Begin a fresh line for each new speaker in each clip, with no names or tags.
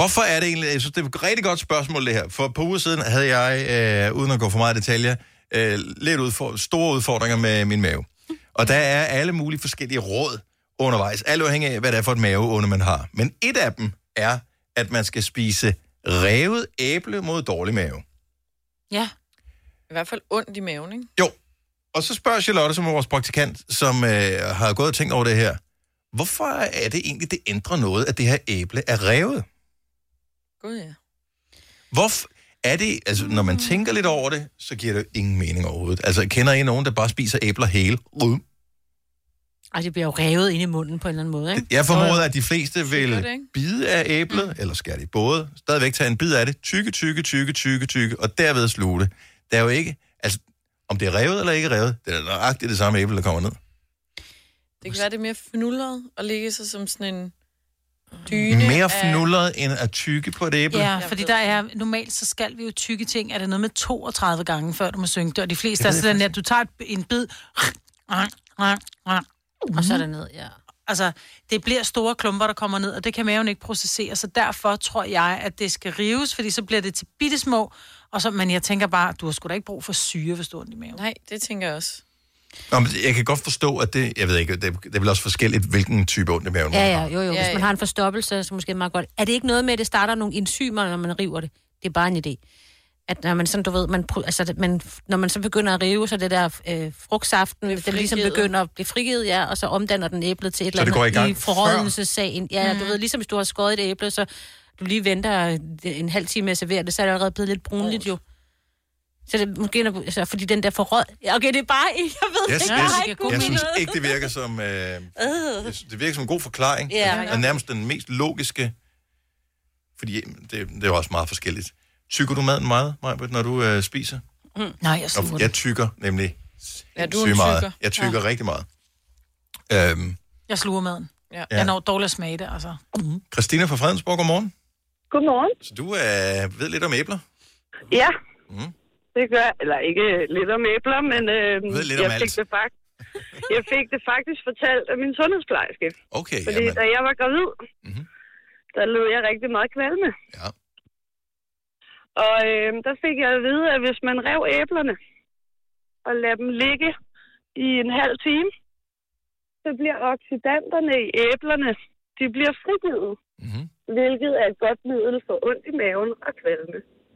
Hvorfor er det egentlig... Jeg synes, det er et rigtig godt spørgsmål, det her. For på uger siden havde jeg, uden at gå for meget detaljer, store udfordringer med min mave. Og der er alle mulige forskellige råd undervejs. Alt afhængig af, hvad det er for et maveonde, man har. Men et af dem er, at man skal spise revet æble mod dårlig mave.
Ja. I hvert fald ondt i maven, ikke?
Jo. Og så spørger Charlotte, som er vores praktikant, som har gået og tænkt over det her. Hvorfor er det egentlig, det ændrer noget, at det her æble er revet?
Gud, ja.
Hvorfor er det, altså når man tænker lidt over det, så giver det ingen mening overhovedet. Altså, kender I nogen, der bare spiser æbler hele?
Altså, det bliver jo revet ind i munden på en eller anden måde, ikke?
Jeg formoder, at de fleste vil bide af æblet, eller skal de både stadigvæk tage en bid af det, tykke, og derved sluge det. Der er jo ikke, altså, om det er revet eller ikke revet, det er nøjagtigt det samme æble, der kommer ned.
Det kan være, det er mere fnullet og ligge sig som sådan en dyne.
Mere fnullet end at tykke på et æble?
Ja, fordi der er, normalt så skal vi jo tykke ting, er det noget med 32 gange, før du må synge det, og de fleste er sådan, at du tager en bid,
og så er det ned, ja.
Altså, det bliver store klumper, der kommer ned, og det kan maven ikke processere, så derfor tror jeg, at det skal rives, fordi så bliver det til bittesmå, og så, men jeg tænker bare, du har sgu da ikke brug for syre, hvis du har ondt i maven.
Nej, det tænker jeg også.
Nå, men jeg kan godt forstå, at det, jeg ved ikke, det er vel også forskelligt, hvilken type ondt i maven man har.
Jo. Hvis man har en forstoppelse, så måske er det meget godt. Er det ikke noget med, at det starter nogle enzymer, når man river det? Det er bare en idé. At når man sådan, du ved, når man så begynder at rive, så det der frugtsaften, den ligesom begynder at blive frigivet, ja, og så omdanner den æblet til et eller andet i forrådnelsessagen. Ja, du ved, ligesom hvis du har skåret et æble, så du lige venter en halv time med at servere det, så er det allerede blevet lidt brunligt jo. Så det måske, altså, fordi den der forråd... Okay, det er bare... Jeg ved
ikke, jeg synes ikke, det virker som... det virker som en god forklaring. Og nærmest den mest logiske... Fordi det er jo også meget forskelligt. Tykker du maden meget, Majbert, når du spiser?
Nej, jeg sluger
Jeg tykker nemlig meget. Jeg tykker rigtig meget.
Jeg sluger maden. Ja. Jeg når dårligt at smage det, altså.
Christina fra Fredensborg, godmorgen.
Godmorgen.
Så du ved lidt om æbler?
Ja, det gør jeg. Eller ikke lidt om æbler, men jeg fik det faktisk fortalt af min sundhedsplejerske.
Okay,
fordi da jeg var gravid, der led jeg rigtig meget kvalme.
Ja.
Og der fik jeg at vide, at hvis man rev æblerne og lader dem ligge i en halv time, så bliver oxidanterne i æblerne, de bliver frigivet. Hvilket er et godt middel for ondt i maven og kvalme.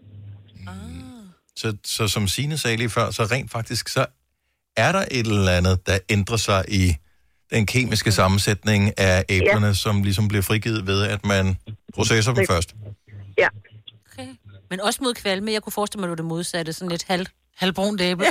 Så som Signe sagde lige før, så rent faktisk, så er der et eller andet, der ændrer sig i den kemiske sammensætning af æblerne, som ligesom bliver frigivet ved, at man processer dem først.
Ja.
Okay. Men også mod kvalme. Jeg kunne forestille mig, at det modsatte. Sådan lidt
halvbrunt æble.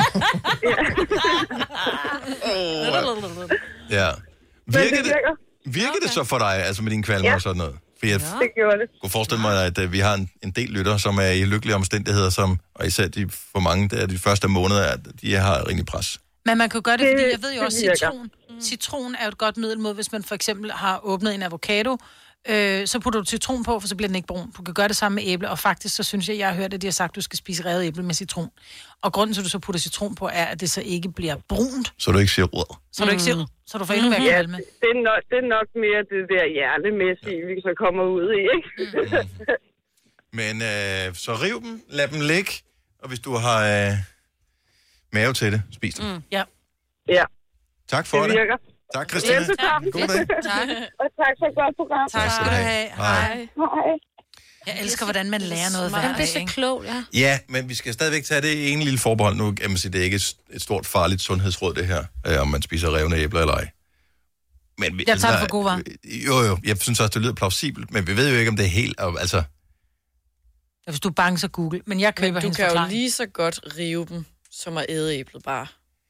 Ja. Virker det så for dig, altså med dine kvalme og sådan noget? For jeg kunne forestille mig, at vi har en del lytter, som er i lykkelige omstændigheder, og især for mange, der de første måneder, de har rimelig pres.
Men man kan gøre det, fordi jeg ved jo også, citron. Citron er jo et godt middel mod, hvis man for eksempel har åbnet en avocado, så putter du citron på, for så bliver den ikke brun. Du kan gøre det samme med æble, og faktisk så synes jeg har hørt, at de har sagt, at du skal spise revet æble med citron. Og grunden til, at du så putter citron på, er, at det så ikke bliver brunt.
Så du ikke siger rød.
Så du ikke siger så du får endnu mere kvalme.
Det er nok mere det der hjernemæssige, vi så kommer ud i, ikke?
Men så riv dem, lad dem ligge, og hvis du har mave til det, spis dem.
Ja.
Tak for det.
Virker.
Tak, Christina. God dag.
Tak. Og tak for et godt program.
Tak skal du have.
Hej.
Jeg elsker, hvordan man lærer noget hver dag.
Det er så klogt, ja.
Ja, men vi skal stadigvæk tage det en lille forbehold. Nu kan man sige, det er ikke et stort farligt sundhedsråd, det her, om man spiser revne æbler eller ej. Men
jeg tager det for god varer.
Jo, jeg synes også, det lyder plausibelt, men vi ved jo ikke, om det er helt, altså...
Hvis du er bange, så Google. Men jeg køber hendes forklaring.
Du kan jo lige så godt rive dem, som at æde æblet bare.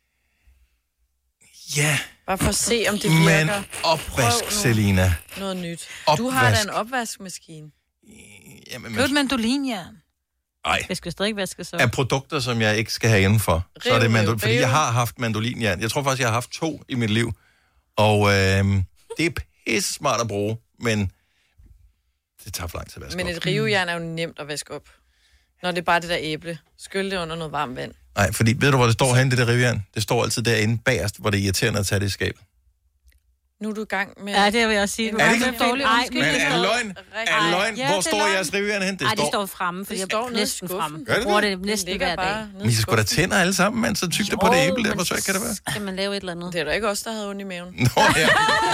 Ja.
Bare for at se, om det virker.
Men opvask, Selina.
Noget nyt.
Opvask.
Du har da en opvaskemaskine.
Køb et mandolinjern.
Nej.
Det skal stadig vaskes op.
Af produkter, som jeg ikke skal have indenfor. Så er det fordi jeg har haft mandolinjern. Jeg tror faktisk, jeg har haft 2 i mit liv. Og det er pisse smart at bruge, men det tager for lang tid at vaske op.
Men et rivejern er jo nemt at vaske op. Når det er bare det der æble. Skyld det under noget varmt vand.
Nej, fordi ved du, hvor det står henne, det der rivejern? Det står altid derinde bagerst, hvor det er irriterende at tage det i skabet.
Nu er du i gang med...
Ja, det vil jeg også sige.
Er det ikke
en dårlig
Men er det løgn? Er det løgn?
Ja,
Hvor
det er
står
løgn.
jeres revjern hen?
Nej, det står fremme, for
Det
jeg
står
er
nede i
næsten
skuffen.
fremme.
Gør det
Jeg bruger
det?
det næsten
ligger
hver dag.
bare nede
Men
i
I skulle da
skuffen.
tænder alle sammen, mens så tygter på det æble der. Hvor svært kan det være?
Skal man lave et eller andet?
Det er da ikke os, der havde ondt i maven.
Nå, ja.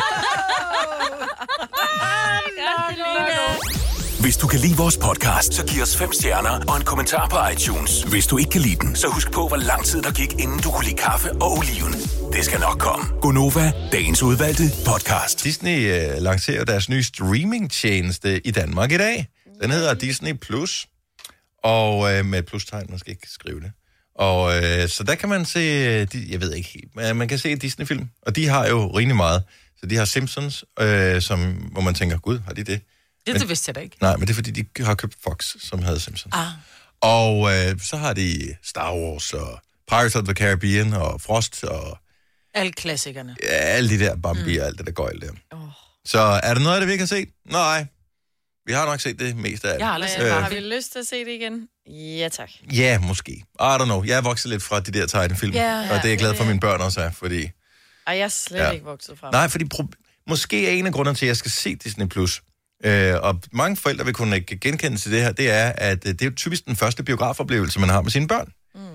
Hvis du kan lide vores podcast, så giv os 5 stjerner og en kommentar på iTunes. Hvis du ikke kan lide den, så husk på, hvor lang tid der gik, inden du kunne lide kaffe og oliven. Det skal nok komme. Gonova, dagens udvalgte podcast.
Disney lancerer deres nye streamingtjeneste i Danmark i dag. Den hedder Disney Plus. Og med et plus-tegn, man skal ikke skrive det. Og så der kan man se, jeg ved ikke helt, men man kan se Disney-film. Og de har jo rimelig meget. Så de har Simpsons, hvor man tænker, gud, har de det?
Det vidste jeg da ikke.
Nej, men det er fordi, de har købt Fox, som havde Simpsons.
Ah.
Og så har de Star Wars og Pirates of the Caribbean og Frost og
Alle klassikerne.
alle de der Bambi og alt det der gøjl der. Så er der noget af det, vi ikke har set? Nej. Vi har nok set det meste af det.
Jeg har aldrig set
Har vi lyst til at se det igen? Ja, tak.
Ja, måske. I don't know. Jeg er vokset lidt fra de der tegnefilm.
Ja,
og det er jeg glad for, at mine børn også er, fordi...
Ej, jeg er slet ikke vokset fra.
Nej, fordi måske er en af grundene til, at jeg skal se Disney+. Og mange forældre vil kunne genkende til det her, det er, at det er jo typisk den første biografoplevelse, man har med sine børn.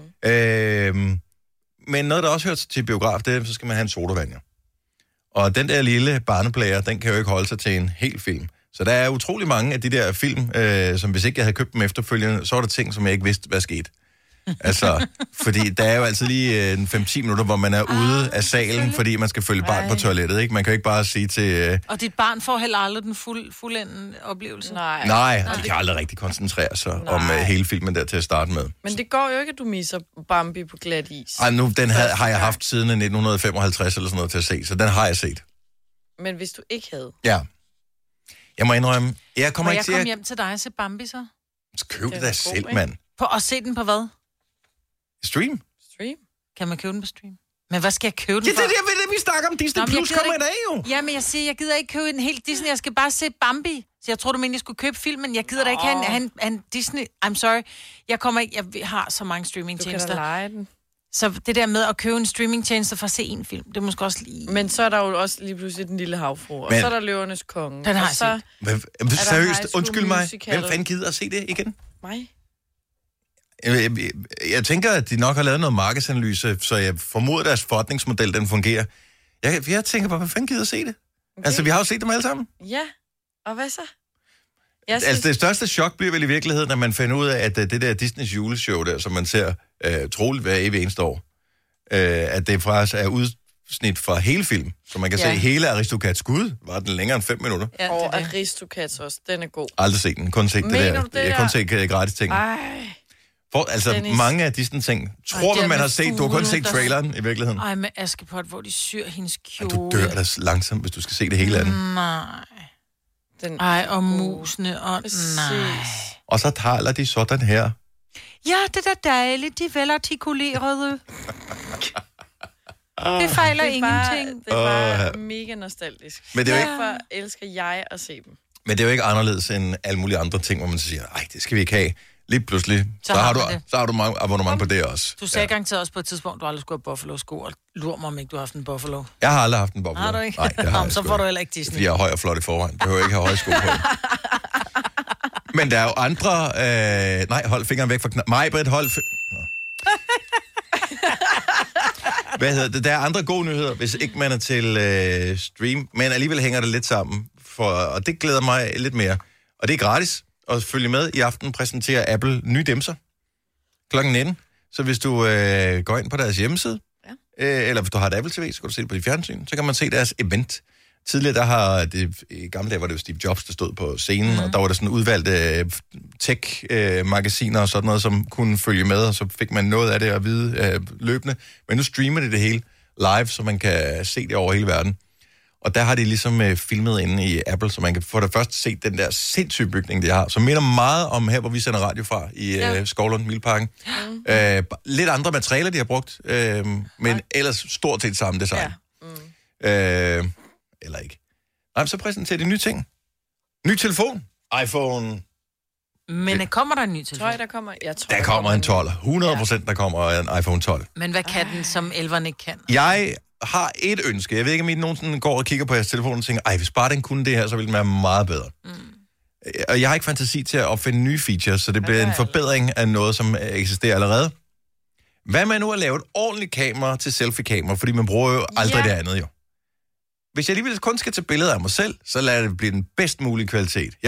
Men noget, der også hører til biograf, det er, så skal man have en sodavand, jo. Og den der lille barneplayer, den kan jo ikke holde sig til en hel film. Så der er utrolig mange af de der film, som hvis ikke jeg havde købt dem efterfølgende, så var der ting, som jeg ikke vidste, hvad skete. Altså, fordi der er jo altid lige 5-10 minutter, hvor man er ude af salen, fordi man skal følge barn på toilettet, ikke? Man kan jo ikke bare sige til...
Og dit barn får heller aldrig den fuldendende oplevelse.
Nej.
de kan aldrig rigtig koncentrere sig om hele filmen der til at starte med.
Men det går jo ikke, at du misser Bambi på glat is.
Ej, nu, den har jeg haft siden 1955 eller sådan noget til at se, så den har jeg set.
Men hvis du ikke havde...
Ja. Jeg må indrømme, jeg kommer
Må
ikke
jeg
til
komme
at...
hjem til dig og se Bambi så?
Køb det
er
da
god,
selv,
ikke?
mand.
Og se den på hvad?
Stream?
Stream?
Kan man købe den på stream? Men hvad skal jeg købe den
Ja,
for?
det er det, vi snakker om. Disney
Nå, men jeg
Plus
gider
kommer i
ikke-
dag, jo.
Ja, men jeg siger, jeg gider ikke købe en helt Disney. Jeg skal bare se Bambi. Så jeg tror, du mener, jeg skulle købe filmen. Jeg gider da ikke have en Disney. I'm sorry. Jeg kommer ikke... Jeg har så mange
Du kan
streamingtjenester.
da lege den.
Så det der med at købe en streamingtjeneste for at se en film, det er måske også lige...
Men så er der jo også lige pludselig Den Lille Havfru, og
Men-
så er der Løvernes Konge.
Den har
og
jeg
så
set.
Seriøst,
High School
undskyld mig.
Musical.
Hvem fanden gider at se det igen?
mig.
Jeg tænker, at de nok har lavet noget markedsanalyse, så jeg formoder, at deres forretningsmodel, den fungerer. Jeg tænker bare, hvad fanden gider at se det?
Okay.
Altså, vi har jo set dem alle sammen.
Ja, og hvad så? Jeg synes,
Altså, det største chok bliver vel i virkeligheden, at man finder ud af, at det der Disneys juleshow der, som man ser troligt hver evig eneste år, at det faktisk er udsnit fra hele film, så man kan se hele Aristocats. Gud, var den længere end 5 minutter?
Ja,
og
det er det.
Aristocats også, den er god.
Aldrig set den, kun set det
Mener
der.
du det
Jeg har kun set gratis ting.
Ej,
Altså,
Dennis.
mange af Disney ting, tror
det
man,
er
man
med
har set. Du har kun
fugle,
set
der-
traileren i virkeligheden.
Ej, med Askepot, hvor de syr hendes kjole.
Du dør da langsomt, hvis du skal se det hele af den.
Nej.
den
Ej, og musene, og
Præcis.
nej.
Og så taler de sådan her.
Ja, det er da dejligt, de er velartikulerede. Det fejler
Det er bare,
ingenting.
det er bare mega nostalgisk.
Men det er jo ikke-
Derfor elsker jeg at se dem.
Men det er jo ikke anderledes end alle mulige andre ting, hvor man så siger, ej, det skal vi ikke have. Lige pludselig, så
har
har
man
du,
det.
så har du mange abonnement på det også.
Du sagde garanteret også på et tidspunkt, du aldrig skulle have Buffalo-sko, og lur mig, om ikke du har haft en Buffalo.
Jeg har aldrig haft en boble.
Har du ikke?
Nej, det har
Nå,
jeg
så
sgu
får du
ikke.
heller ikke Disney.
Fordi jeg er høj og flot i forvejen. Behøver ikke have høje sko på. Men der er jo andre... nej, hold fingeren væk fra Majbrit, hold... Hvad hedder det? Der er andre gode nyheder, hvis ikke man er til stream. Men alligevel hænger det lidt sammen. Og det glæder mig lidt mere. Og det er gratis at følge med. I aften præsenterer Apple nye dimser kl. 19. Så hvis du går ind på deres hjemmeside, eller hvis du har et Apple TV, så kan du se det på dit fjernsyn, så kan man se deres event. Tidligere, der har det, i gamle dage var det jo Steve Jobs, der stod på scenen, og der var der sådan udvalgte tech-magasiner og sådan noget, som kunne følge med, og så fik man noget af det at vide løbende. Men nu streamer det hele live, så man kan se det over hele verden. Og der har de ligesom filmet inde i Apple, så man kan for det første se den der sindssyge bygning, de har, som minder meget om her, hvor vi sender radio fra i Skovlund, Milparken. Lidt andre materialer, de har brugt, men ellers stort set samme design. Eller ikke. Nej, så præsenterer de nye ting. Ny telefon. iPhone.
Men kommer der en ny telefon?
Tror jeg, der kommer... Jeg tror,
Der kommer en 12. 100% der kommer en iPhone 12.
Men hvad kan den, som 11'eren ikke kan?
Jeg har et ønske. Jeg ved ikke, om I nogensinde går og kigger på jeres telefon og tænker, hvis bare den kunne det her, så ville den være meget bedre. Og jeg har ikke fantasi til at opfinde nye features, så det bliver en forbedring af noget, som eksisterer allerede. Hvad med nu at lave et ordentligt kamera til selfie-kamera, fordi man bruger jo aldrig det andet jo. Hvis jeg alligevel kun skal tage billeder af mig selv, så lader det blive den bedst mulige kvalitet. Jeg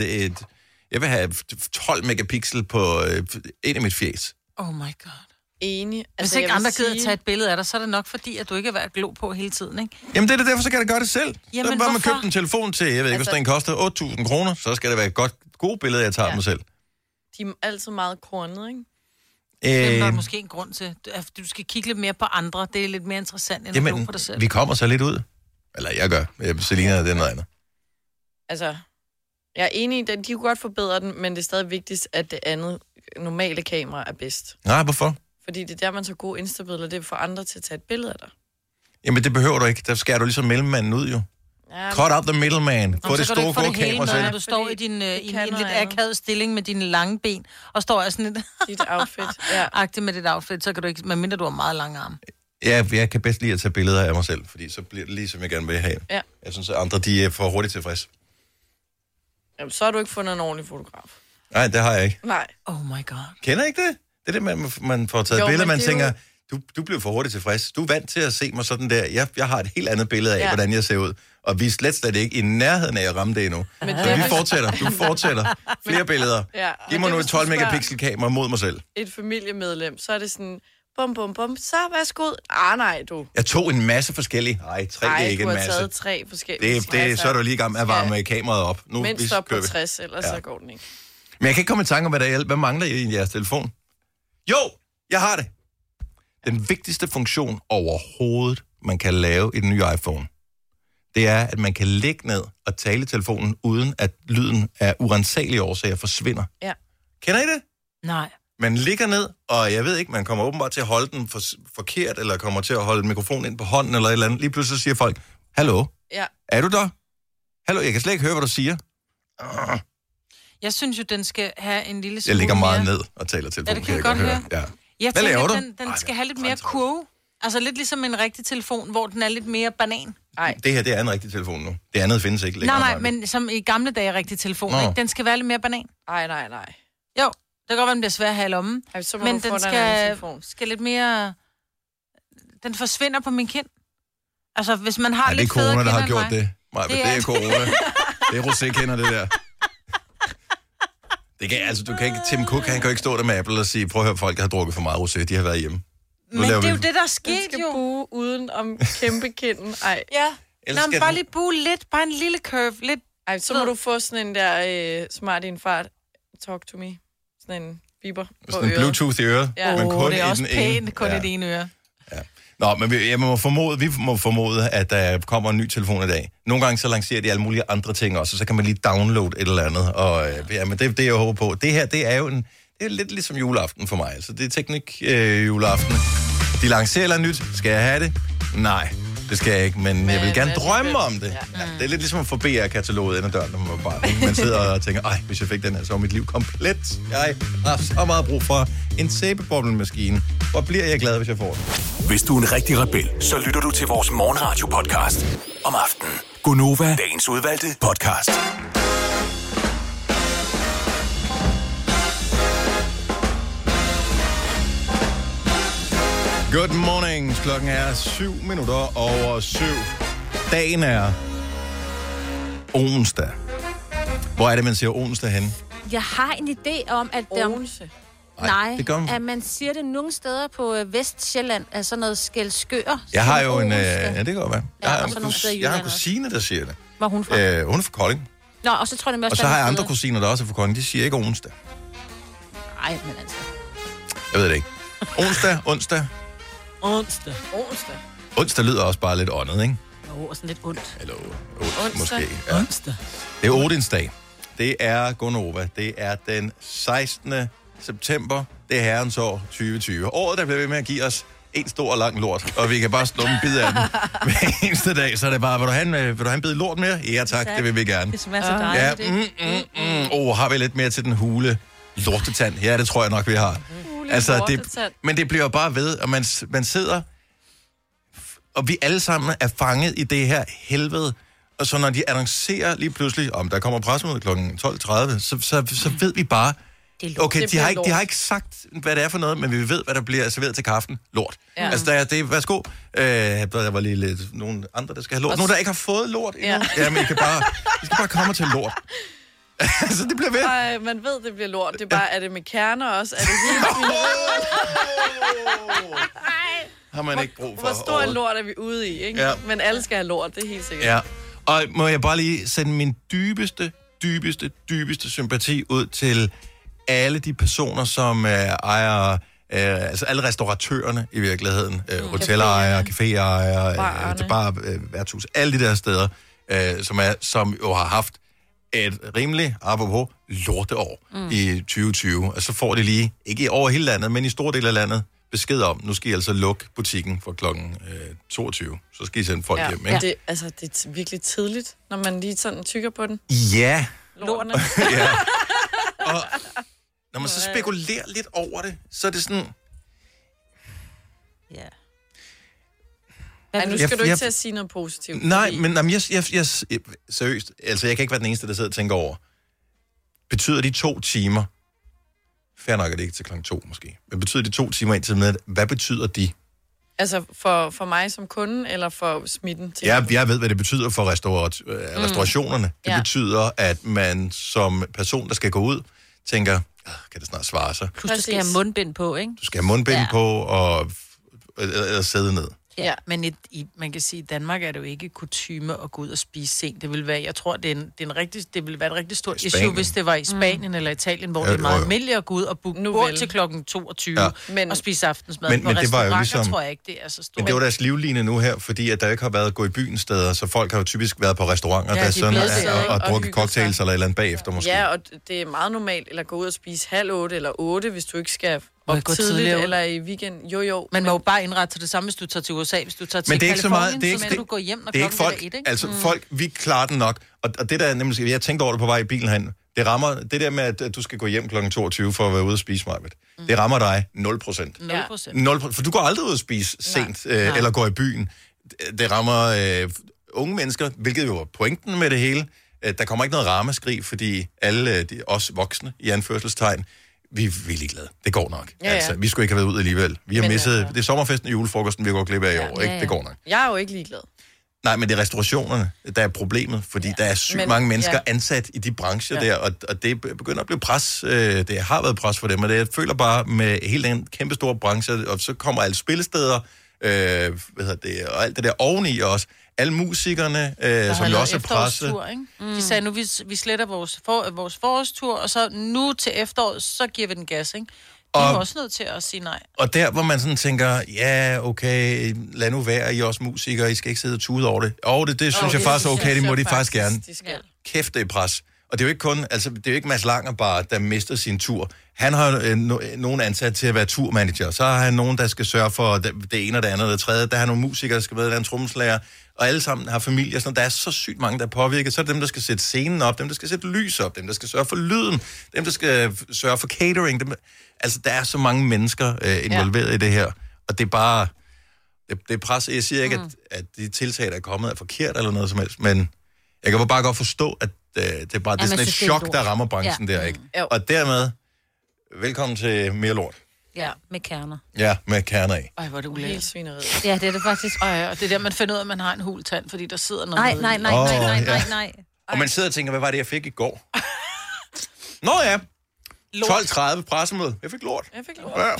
vil have 12 megapixel på ind i mit fjes.
Oh my god.
Enig.
Hvis ikke andre gider at tage et billede af dig, så er det nok fordi, at du ikke er værd at glo på hele tiden, ikke?
Jamen det er derfor, så kan jeg gøre det selv.
Jamen,
så bare man købt en telefon til, jeg ved ikke, hvis den koster 8.000 kroner, så skal det være et godt billede, jeg tager af mig selv.
De er altid meget kornet, ikke?
Det er måske en grund til. Du skal kigge lidt mere på andre. Det er lidt mere interessant, end at glo på dig selv.
Vi kommer så lidt ud. Eller jeg gør. Selina, det er noget andet.
Altså, jeg er enig i, at de kunne godt forbedre den, men det er stadig vigtigst, at det andet normale kamera er bedst.
Nej, hvorfor?
Fordi det er der, man tager gode Insta-billeder, det er for andre til at tage et billede af dig.
Jamen, det behøver du ikke. Der skærer du ligesom mellemmanden ud, jo. Ja, cut out the middleman. Få det store, gode kamera selv.
Når du står i en lidt akavet stilling med dine lange ben, og står af sådan
dit outfit.
Agtigt med dit outfit, så kan du ikke, medmindre du har meget lange arme.
Ja, jeg kan bedst lide at tage billeder af mig selv, fordi så bliver det lige, som jeg gerne vil have. Ja. Jeg synes, at andre, de er for hurtigt tilfreds.
Jamen, så har du ikke fundet en ordentlig fotograf.
Nej, det har jeg ikke.
Nej.
Oh my god.
Kender ikke det? Det er det, man får taget billeder, man tænker, du bliver for hurtigt tilfreds. Du er vant til at se mig sådan der. Jeg har et helt andet billede af, hvordan jeg ser ud. Og vi er slet ikke i nærheden af at ramme det endnu. Så vi fortsætter. Du fortsætter. Flere billeder. Ja. Giv mig nu et 12 megapixel kamera mod mig selv.
Et familiemedlem, så er det sådan, bum, så værsgo. Nej, du.
Jeg tog en masse forskellige. Tre er ikke en masse.
Du har taget 3 forskellige.
Så er du lige i gang med at varme kameraet op. Nu,
mindst op på 60, ellers så går den ikke.
Men jeg kan ikke komme i tanke om, hvad mangler I jeres telefon? Jo, jeg har det. Den vigtigste funktion overhovedet, man kan lave i den nye iPhone, det er, at man kan lægge ned og tale i telefonen, uden at lyden af urensagelige årsager forsvinder.
Ja.
Kender I det?
Nej.
Man ligger ned, og jeg ved ikke, man kommer åbenbart til at holde den forkert, eller kommer til at holde mikrofonen ind på hånden, eller et eller andet. Lige pludselig siger folk, hallo, er du der? Hallo, jeg kan slet ikke høre, hvad du siger.
Jeg synes jo, den skal have en lille smule.
Jeg ligger meget ned og taler telefonen.
Ja, det kan jeg godt høre.
Ja.
Jeg tænker, at den skal have lidt mere kurve. Altså lidt ligesom en rigtig telefon, hvor den er lidt mere banan.
Ej. Det her, det er en rigtig telefon nu. Det andet findes ikke længere.
Nej, men som i gamle dage rigtig telefon, ikke? Den skal være lidt mere banan.
Nej.
Jo, det kan godt være, den bliver svær at have i lommen. Men den skal lidt mere. Den forsvinder på min kind. Altså, hvis man har lidt federe kinder.
Det er corona, der har gjort det. Det er corona. Det er rosékinder, det der. Det kan, altså, du kan ikke, Tim Cook, han kan ikke stå der med Apple og sige, prøv at høre, folk har drukket for meget rosé, de har været hjemme.
Men det er jo det, der er sket, jo.
Den skal buge uden om kæmpe kinden. Ej.
Ja, bare lige buge lidt, bare en lille curve, lidt.
Ej, så må du få sådan en der smart i en fart, talk to me, sådan en biber på
sådan en Bluetooth i øret.
Ja.
Men kun
det er også pænt, kun i det ene øre.
Ja. Nå, men vi må formode, at der kommer en ny telefon i dag. Nogle gange så lancerer de alle mulige andre ting også, og så kan man lige downloade et eller andet. Og men det er det, jeg håber på. Det her, det er jo det er lidt ligesom juleaften for mig. Altså, det er teknik juleaften. De lancerer nyt. Skal jeg have det? Nej, det skal jeg ikke, men jeg vil gerne drømme om det. Ja. Det er lidt ligesom at få BR-kataloget ind ad døren, når man var barn. Man sidder og tænker, hvis jeg fik den her, så var mit liv komplet. Jeg har så meget brug for en sæbeboblemaskine. Hvor bliver jeg glad, hvis jeg får den?
Hvis du er en rigtig rebel, så lytter du til vores morgenradio-podcast om aftenen. Gonova, dagens udvalgte podcast.
Good morning. Klokken er 7:07. Dagen er onsdag. Hvor er det, man siger onsdag hen?
Jeg har en idé om, at at man siger det nogle steder på Vestsjælland, af sådan noget Skælskør.
Jeg har jo en... Ja, det kan godt være. Jeg har en kusine, der siger det.
Hvor er hun fra?
Hun er fra Kolding.
Nå, og så tror jeg,
og så har jeg andre kusiner, der også er fra Kolding. De siger ikke onsdag.
Nej, men altså...
Jeg ved det ikke. Onsdag. Onsdag lyder også bare lidt åndet, ikke?
Jo, og sådan lidt ondt.
Eller ondt, måske. Ja. Onsdag. Det er Odins dag. Det er Gonova. Det er den 16. september. Det er herrens år 2020. Året, der bliver ved med at give os en stor og lang lort, og vi kan bare slå en bid af den hver eneste dag. Så er det bare, vil du have en bid lort mere? Ja tak, det vil vi gerne.
Det smager så dejligt.
Har vi lidt mere til den hule lortetand? Ja, det tror jeg nok, vi har. Altså, men det bliver bare ved, og man sidder og vi alle sammen er fanget i det her helvede. Og så når de annoncerer lige pludselig, om der kommer pressemøde kl. 12.30, så ved vi bare, okay, de har ikke sagt, hvad det er for noget, men vi ved, hvad der bliver serveret til kaffen. Lort. Ja. Altså, værsgo. Der var lige lidt nogle andre, der skal have lort. Nogle, der ikke har fået lort endnu. Ja. Jamen, I skal bare komme til lort. Altså, det bliver ved.
Ej, man ved, det bliver lort. Det er bare, er det med kerner også? Er det hele
har man ikke brug for.
Hvor stor en lort er vi ude i, ikke? Ja. Men alle skal have lort, det er helt sikkert.
Ja. Og må jeg bare lige sende min dybeste sympati ud til alle de personer, som ejer, altså alle restauratørerne i virkeligheden, hotelejere, caféejere, værtshus, alle de der steder, som jo har haft et rimeligt, apropos, lorteår i 2020. Og så får de lige, ikke over hele landet, men i store dele af landet, besked om, nu skal I altså lukke butikken for klokken 22. Så skal I sende folk hjem, ikke?
Det er virkelig tidligt, når man lige sådan tykker på den.
Ja.
Lortene.
Ja. Og når man så spekulerer lidt over det, så er det sådan...
Ja.
Ej, nu skal du ikke til at sige noget positivt.
Nej, men jeg seriøst, altså jeg kan ikke være den eneste, der sidder og tænker over. Betyder de 2 timer... Fair nok er det ikke til klokken 2 måske. Men betyder de 2 timer indtil med, hvad betyder de?
Altså for mig som kunde, eller for smitten? Til
Jeg ved, hvad det betyder for restaurationerne. Det betyder, at man som person, der skal gå ud, tænker, kan det snart svare sig?
Plus du skal have mundbind på, ikke?
Du skal have mundbind på og sidde ned.
Ja, men man kan sige, at i Danmark er det jo ikke kutyme at gå ud og spise sent. Det vil være, jeg tror, det vil være et rigtig stort issue, hvis det var i Spanien eller Italien, hvor det er meget almindeligt at gå ud og booke bord til klokken 22 og spise aftensmad.
Men det var jo ligesom,
tror jeg ikke, det er så stort.
Men det var deres livline nu her, fordi at der ikke har været gå i byen steder, så folk har jo typisk været på restauranter, der sådan og drukket cocktails eller et eller andet bagefter måske.
Ja, og det er meget normalt at gå ud og spise 7:30 eller 8, hvis du ikke skal op tidligt eller i weekend. Jo.
Man må jo bare indrette til det samme, hvis du tager til USA, hvis du tager til Californien, så må du gå hjem, når klokken er 1, ikke?
Altså folk, vi klarer den nok. Og det der nemlig, jeg tænkte over det på vej i bilen herinde, det rammer, det der med, at du skal gå hjem klokken 22 for at være ude og spise mig. Det rammer dig 0%. 0%. For du går aldrig ud og spise sent, eller går i byen. Det rammer unge mennesker, hvilket jo er pointen med det hele. Der kommer ikke noget ramaskrig, fordi alle os voksne, i anførselstegn, vi er ligeglade. Det går nok. Ja. Altså, vi skulle ikke have været ud alligevel. Vi har misset... Det er sommerfesten og julefrokosten, vi går glip af i år. Ikke? Det går nok.
Jeg er jo ikke ligeglad.
Nej, men det er restaurationerne, der er problemet, fordi der er sygt mange mennesker ansat i de brancher der, og det begynder at blive pres. Det har været pres for dem, og det jeg føler bare med hele den kæmpe store branche, og så kommer alle spillesteder, og alt det der oveni også. Alle musikerne, som jo også er presse.
De sagde, nu vi sletter vores forårstur, og så nu til efteråret, så giver vi den gas, ikke? De er også nødt til at sige nej.
Og der, hvor man sådan tænker, ja, okay, lad nu være, I er også musikere, I skal ikke sidde og tude over det. Det synes jeg faktisk er okay, det må de faktisk gerne. Kæft, det er pres. Og det er jo ikke kun, altså det er jo ikke Mads Langer bare, der mister sin tur. Han har nogen ansat til at være turmanager. Så har han nogen, der skal sørge for det ene og det andet og det tredje. Der har nogle musikere, der skal være en trommeslager. Og alle sammen har familier. Så der er så sygt mange, der er påvirket. Så er det dem, der skal sætte scenen op, dem, der skal sætte lys op, dem, der skal sørge for lyden, dem, der skal sørge for catering. Altså, der er så mange mennesker involveret i det her. Og det er bare... Det er pres. Jeg siger ikke, at de tiltag, der er kommet, er forkert eller noget som helst, men jeg kan bare godt forstå, at det er bare det er sådan et chok, der rammer branchen der, ikke? Og dermed, velkommen til mere lort.
Ja, med kerner.
Ja, med kerner af.
Ej, hvor er det ulækkert.
Helt svineriet.
Ja, det er det faktisk.
Og det er der, man finder ud af, at man har en hul tand, fordi der sidder noget...
Nej.
Og man sidder og tænker, hvad var det, jeg fik i går? Nå ja, 12.30 pressemøde. Jeg fik lort. Ja.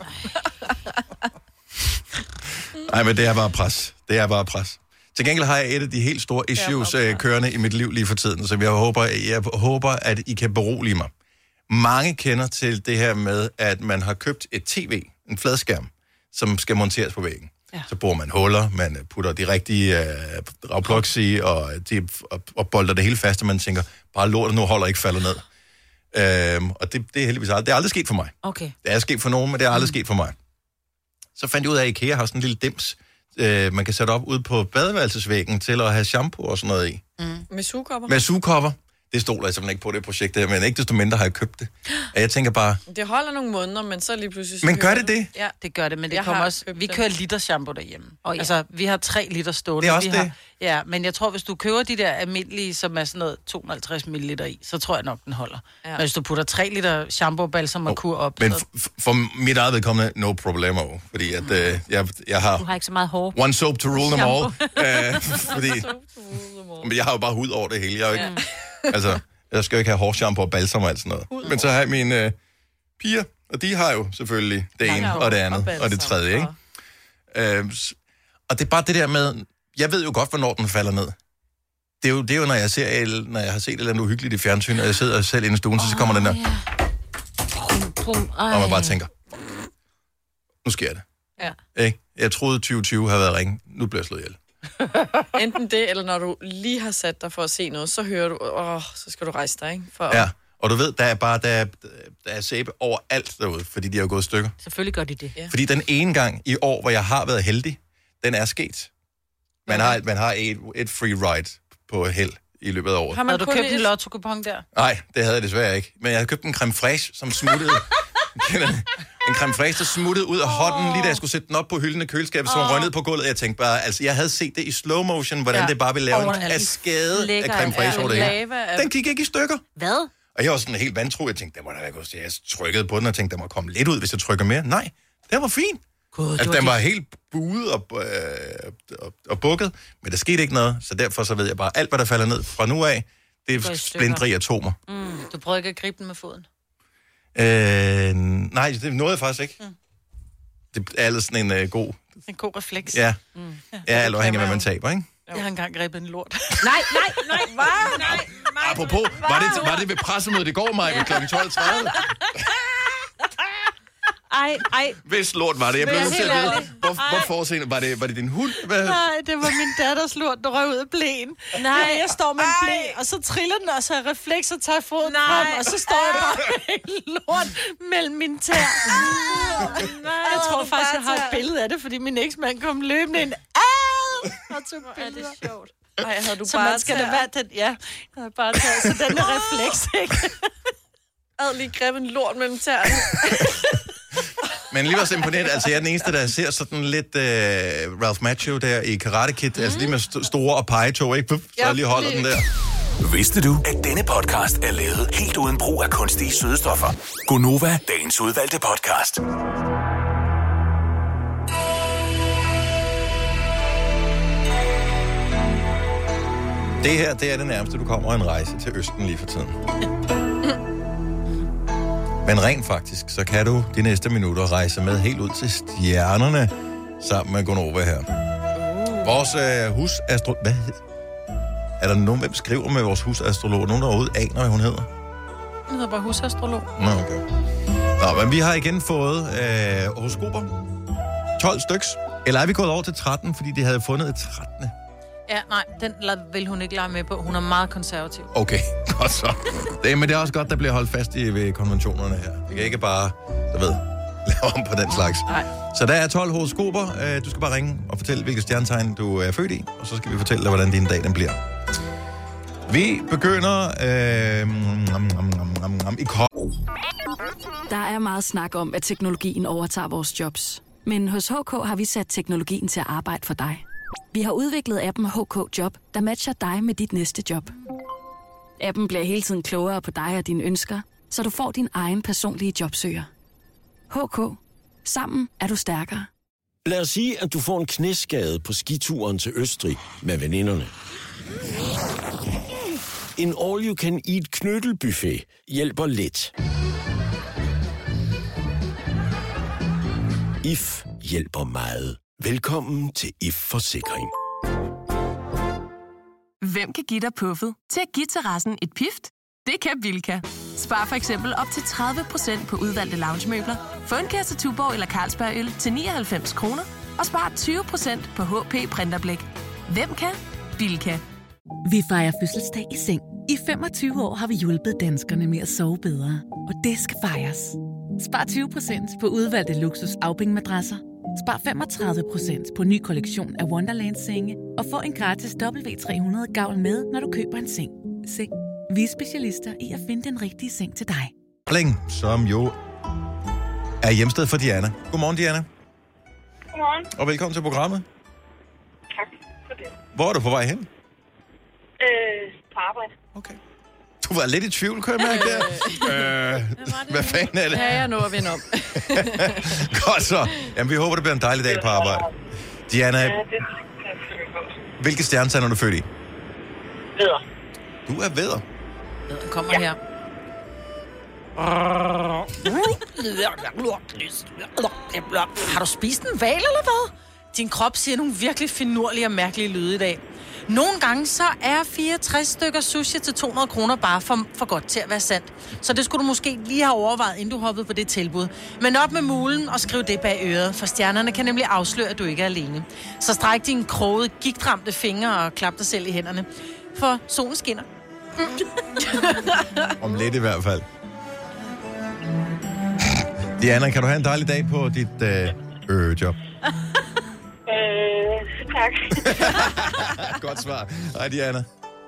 Nej, men det er bare pres. Til gengæld har jeg et af de helt store issues kørende i mit liv lige for tiden, så jeg håber, at I kan berolige mig. Mange kender til det her med, at man har købt et tv, en fladskærm, som skal monteres på væggen. Ja. Så borer man huller, man putter de rigtige ragplugs i, og bolder det hele fast, og man tænker, bare lortet nu holder ikke falder ned. Og det er heldigvis aldrig. Det er aldrig sket for mig.
Okay.
Det er sket for nogen, men det er aldrig sket for mig. Så fandt jeg ud af, at IKEA har sådan en lille dims, man kan sætte op ude på badeværelsesvæggen til at have shampoo og sådan noget i.
Med sugekopper?
Med sugekopper. Det stoler jeg simpelthen ikke på, det projekt her, men ikke desto mindre har jeg købt det. Og jeg tænker bare...
Det holder nogle måneder, men så lige pludselig...
Men gør det?
Ja, det gør det, men det kommer også... Vi kører liter shampoo derhjemme. Altså, vi har 3 liter stående.
Det er også det.
Ja, men jeg tror, hvis du køber de der almindelige, som er sådan noget 250 ml i, så tror jeg nok, den holder. Ja. Men hvis du putter 3 liter shampoo, balsam og kur op...
Men for mit eget vedkommende, no problemo. Fordi at jeg har...
Du har ikke så meget hår.
One soap to rule them all. Fordi... Men jeg har jo bare hud over det hele. Jeg er jo ikke... Altså, jeg skal jo ikke have hårshampoo og balsam og alt sådan noget. Men så har jeg mine piger, og de har jo selvfølgelig det ene og det andet og det tredje, ikke? Og det er bare det der med... Jeg ved jo godt, hvornår den falder ned. Det er jo når jeg har set et eller andet uhyggeligt i fjernsyn, og jeg sidder selv inde i stuen, så kommer den der... Og man bare tænker... Nu sker det.
Ja.
Ikke? Jeg troede 2020 havde været ringe. Nu bliver jeg slået ihjel.
Enten det, eller når du lige har sat dig for at se noget, så hører du, så skal du rejse dig, ikke?
Ja, og du ved, der er sæbe overalt derude, fordi de har jo gået i stykker.
Selvfølgelig gør de det.
Ja.
Fordi den ene gang i år, hvor jeg har været heldig, den er sket. Man har et free ride på held i løbet af året.
Har du købt en lotto-kupon der?
Nej, det havde jeg desværre ikke. Men jeg havde købt en creme fraiche, som smuttede... en creme fraiche, der smuttede ud af hånden, lige da jeg skulle sætte den op på hylden i køleskabet, som røg ned på gulvet. Jeg tænkte bare, altså jeg havde set det i slow motion, hvordan det bare ville lave en kaskade af creme fraiche over det hele. Den gik ikke i stykker.
Hvad?
Og jeg var sådan helt vantro. Jeg tænkte, det må da være godt. Jeg trykkede på den og tænkte, der må komme lidt ud, hvis jeg trykker mere. Nej, det var fint. Altså, den var helt buet og bukket, men der skete ikke noget, så derfor så ved jeg bare, alt hvad der falder ned fra nu af, det er splindre i atomer.
Du prøvede ikke at gribe den med foden?
Nej, det nåede jeg faktisk ikke. Det er altså sådan en god...
En god refleks.
Ja, alt afhængig af, hvad man taber, ikke?
Jeg har engang grebet en lort.
Nej, hvad? Nej.
Apropos, var det ved pressemødet i går, Maja, ved kl. 12.30?
Ej.
Hvis lort var det. Jeg blev nødt til at vide, hvorfor senere. Var det din hund?
Nej, det var min datters lort, der røg ud af blæen.
Nej.
Jeg står med en blæ, og så triller den, og så har refleks og tager foden frem, og så står jeg bare med lort mellem mine tær. Jeg tror faktisk, jeg har et billede af det, fordi min eksmand kom løbende ind. Og tog billeder.
Det er sjovt. Ej, havde du
så
bare
man skal da være den, jeg havde bare taget, så den er refleks, ikke?
Jeg havde lige grebet en lort mellem tæerne.
Men lige var så imponeret, altså jeg er den eneste, der ser sådan lidt Ralph Macchio der i Karate Kid, altså lige med store og pegetog, ikke? Så jeg lige holder den der.
Vidste du, at denne podcast er lavet helt uden brug af kunstige sødestoffer? Gonova, dagens udvalgte podcast.
Det her, det er det nærmeste, du kommer en rejse til Østen lige for tiden. Men rent faktisk, så kan du de næste minutter rejse med helt ud til stjernerne sammen med Gonova her. Vores husastrolog... Hvad hedder? Er der nogen, hvem skriver med vores husastrolog? Nogen, der overhovedet aner, hvad hun hedder?
Hun hedder bare husastrolog.
Nå, okay. Nå, men vi har igen fået horoskoper. 12 styks. Eller er vi gået over til 13, fordi de havde fundet et 13.
Ja, nej, den vil hun ikke lade med på. Hun er meget konservativ.
Okay, godt så. Men det er også godt, der bliver holdt fast ved konventionerne her. Det kan ikke bare, du ved, lave om på den slags. Nej. Så der er 12 horoskoper. Du skal bare ringe og fortælle, hvilket stjernetegn du er født i. Og så skal vi fortælle dig, hvordan din dag den bliver. Vi begynder i
Der er meget snak om, at teknologien overtager vores jobs. Men hos HK har vi sat teknologien til at arbejde for dig. Vi har udviklet appen HK Job, der matcher dig med dit næste job. Appen bliver hele tiden klogere på dig og dine ønsker, så du får din egen personlige jobsøger. HK. Sammen er du stærkere.
Lad os sige, at du får en knæskade på skituren til Østrig med veninderne. En all-you-can-eat knyttelbuffet hjælper lidt. IF hjælper meget. Velkommen til IF Forsikring.
Hvem kan give dig puffet til at give terrassen et pift? Det kan Bilka. Spar for eksempel op til 30% på udvalgte loungemøbler. Få en kasse Tuborg eller Carlsberg-øl til 99 kroner. Og spar 20% på HP printerblæk. Hvem kan? Bilka.
Vi fejrer fødselsdag i seng. I 25 år har vi hjulpet danskerne med at sove bedre. Og det skal fejres. Spar 20% på udvalgte luksus afbængmadrasser. Spar 35% på ny kollektion af Wonderland-senge. Og få en gratis W300 gavl med, når du køber en seng. Seng Vi er specialister i at finde den rigtige seng til dig.
Bling, som jo er hjemsted for Diana. Godmorgen, Diana.
Godmorgen.
Og velkommen til programmet.
Tak for det.
Hvor er du på vej hen?
På arbejde.
Okay. Du var lidt i tvivl, kan jeg mærke der. Hvad fanden er det?
Ja, jeg når at vinde om.
Godt så. Jamen, vi håber, det bliver en dejlig dag på arbejde. Diana,
Ja, det er godt.
hvilke stjernetegn er du født i?
Vædder.
Du er vædder.
Den kommer her. Har du spist en hval eller hvad? Din krop siger nogle virkelig finurlige og mærkelige lyde i dag. Nogle gange så er 64 stykker sushi til 200 kroner bare for godt til at være sandt. Så det skulle du måske lige have overvejet, inden du hoppede på det tilbud. Men op med mulen og skriv det bag øret, for stjernerne kan nemlig afsløre, at du ikke er alene. Så stræk dine krogede, gigtramte fingre og klap dig selv i hænderne. For solen skinner.
Om lidt i hvert fald. Diana, kan du have en dejlig dag på dit job?
Tak.
Godt svar. Hej, Diana.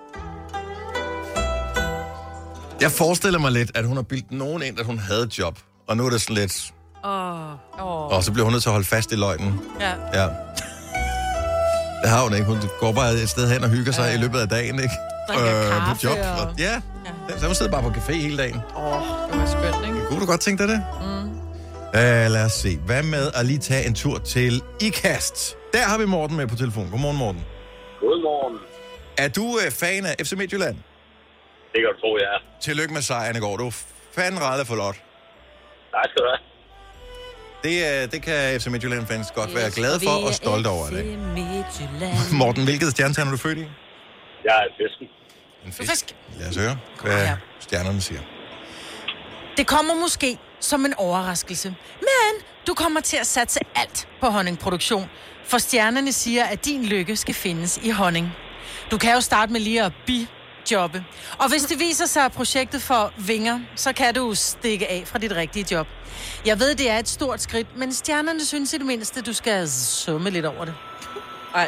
Jeg forestiller mig lidt, at hun har bildt nogen ind, at hun havde et job. Og nu er det sådan lidt... Og så bliver hun nødt til at holde fast i løgnen.
Ja.
Ja. Det har hun ikke. Hun går bare et sted hen og hygger sig i løbet af dagen, ikke?
Drikker
på job.
kaffe og...
Ja. Så hun sidder bare på café hele dagen.
det var skønt, ikke?
Kunne du godt tænke dig det? Lad os se. Hvad med at lige tage en tur til IKAST? Der har vi Morten med på telefon. Godmorgen, Morten.
Godmorgen.
Er du fan af FC Midtjylland?
Det kan du tro, jeg er.
Tillykke med sejren i går. Du er fandme rædde for lot.
Tak skal du have.
Det kan FC Midtjylland-fans godt være glade for og stolte over det. Morten, hvilket stjernetegn er du født i?
Jeg er fisken.
En fisk. Lad os høre, hvad stjernerne siger.
Det kommer måske som en overraskelse. Men du kommer til at satse alt på honningproduktion. For stjernerne siger, at din lykke skal findes i honning. Du kan jo starte med lige at bijobbe. Og hvis det viser sig, at projektet får vinger, så kan du stikke af fra dit rigtige job. Jeg ved, det er et stort skridt, men stjernerne synes i det mindste, du skal summe lidt over det.
Ej.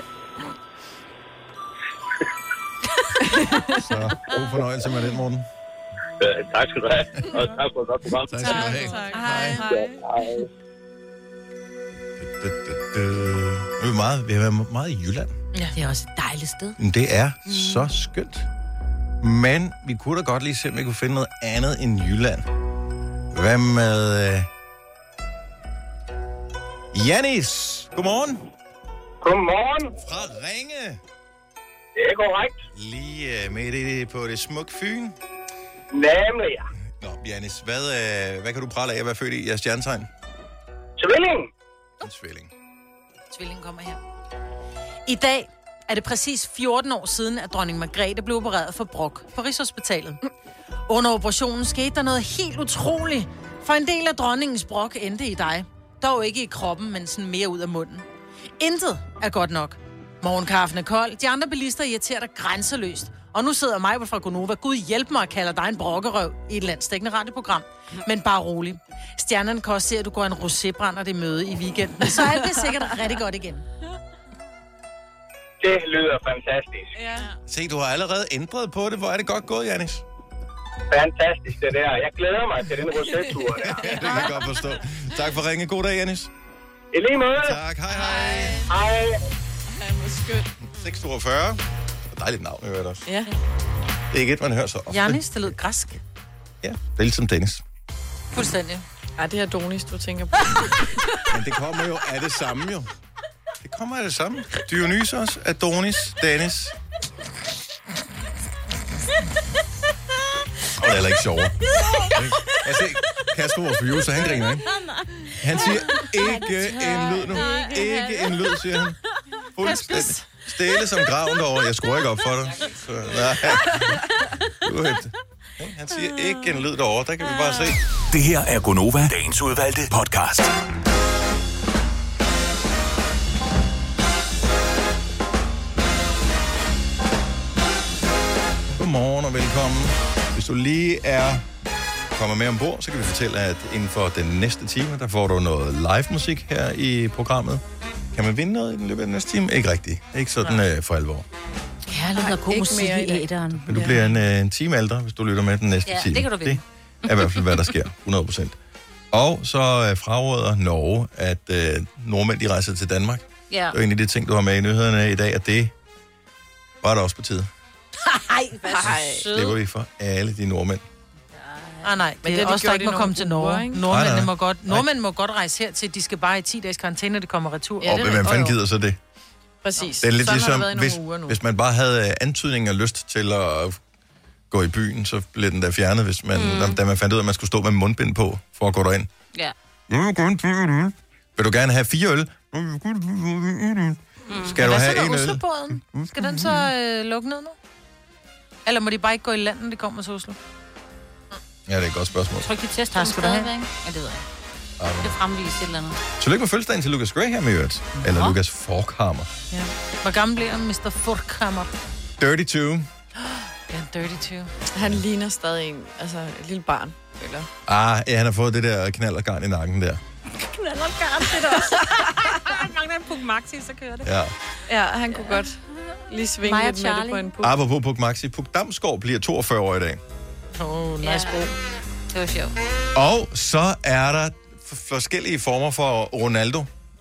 Så god fornøjelse med den, Morten.
Tak skal du have. Og tak for et godt program.
Tak skal du have.
Tak.
Hej.
Vi har været meget i Jylland.
Ja, det er også et dejligt sted.
Men det er så skønt. Men vi kunne da godt lige se, om vi kunne finde noget andet end Jylland. Hvad med... Janis, godmorgen.
Godmorgen.
Fra Ringe.
Det er korrekt.
Lige midt på det smukke Fyn.
Nemlig, ja.
Nå, Janis, hvad kan du prale af at være født i jeres stjernetegn?
Tvilling.
En tvilling.
Tvillingen kommer her. I dag er det præcis 14 år siden, at dronning Margrethe blev opereret for brok på Rigshospitalet. Under operationen skete der noget helt utroligt, for en del af dronningens brok endte i dig. Dog ikke i kroppen, men sådan mere ud af munden. Intet er godt nok. Morgenkaffen er kold, de andre bilister irriterer dig grænseløst. Og nu sidder mig fra Gonova. Gud hjælp mig og kalder dig en brokkerøv i et landsdækkende radioprogram. Men bare rolig. Stjernerne kan også se, at du går en rosébrænder det møde i weekenden. Så er det sikkert rigtig godt igen.
Det lyder fantastisk.
Ja.
Se, du har allerede ændret på det. Hvor er det godt gået, Janis?
Fantastisk, det der. Jeg glæder mig til den rosé-tur der.
Ja, det kan jeg godt forstå. Tak for ringe. God dag, Janis.
I lige måde.
Tak. Hej.
Hej.
Han var skønt.
642. Dejligt navn, jeg også.
Ja.
Det er ikke et, man hører så ofte.
Janis, det lød græsk.
Ja, det er ligesom Dennis.
Fuldstændig.
Ej, det er Donis, du tænker på.
Men det kommer jo af det samme, jo. Det kommer af det samme. Dionysos, Adonis, Dennis. Og det er heller ikke sjovere. Jeg ser Kasper, vores producer, han griner, ikke? Han siger ikke en lyd nu. Ikke en lyd, siger han. Fuldstændig. Stille som graven derovre. Jeg skruer ikke op for dig. Så, nej. Han siger ikke en lyd derovre. Der kan vi bare se.
Det her er Gonova, dagens udvalgte podcast.
Godmorgen og velkommen. Hvis du lige kommer med ombord, så kan vi fortælle, at inden for den næste time, der får du noget live musik her i programmet. Kan man vinde noget i den løbet af den næste time? Ikke rigtigt. Ikke sådan for alvor.
Kærlighed og god musik i æderen.
Men du bliver en time ældre, hvis du lytter med den næste time.
Det kan du vinde.
Det er i hvert fald, hvad der sker. 100%. Og så fraråder Norge, at nordmænd de rejser til Danmark.
Ja.
Det er en af de ting, du har med i nyhederne i dag, at det var der også på tide.
Hej, hvad sød.
Slipper vi for alle de nordmænd.
Nej, men det er også, der ikke må komme til Norge. Nordmænd må godt rejse hertil. De skal bare i 10 dages karantæne, når de kommer retur.
Og hvem fanden gider så det?
Præcis.
Det er lidt
sådan
ligesom, hvis man bare havde antydning og lyst til at gå i byen, så blev den der fjernet, hvis man, da man fandt ud af, at man skulle stå med mundbind på, for at gå derind.
Ja.
Vil du gerne have 4 øl? Skal du have 1 øl?
Oslobåden? Skal den så lukke ned nu? Eller må de bare ikke gå i land, når de kommer til Oslo?
Ja, det er et godt spørgsmål.
Tryk de tester,
Tak skal du have.
Ja, det ved jeg. Det fremviser et eller andet.
Tillykke med fødselsdagen til Lucas Graham i øvrigt. Eller Lucas Forchhammer.
Ja. Hvor gammel bliver han, Mr. Forchhammer?
32.
Ja, 32.
Han ligner stadig en, altså et lille barn, eller?
Ja, han har fået det der knallergarn i nakken der.
Knallergarn, det er også. Mangler en Puk Maxi, så kører det.
Ja.
Ja, han kunne godt lige svinge lidt med det på en puk.
Apropos Puk Maxi. Puk Damsgaard bliver 42 år i dag.
Nice bro.
Det var sjovt.
Og så er der forskellige former for Ronaldo.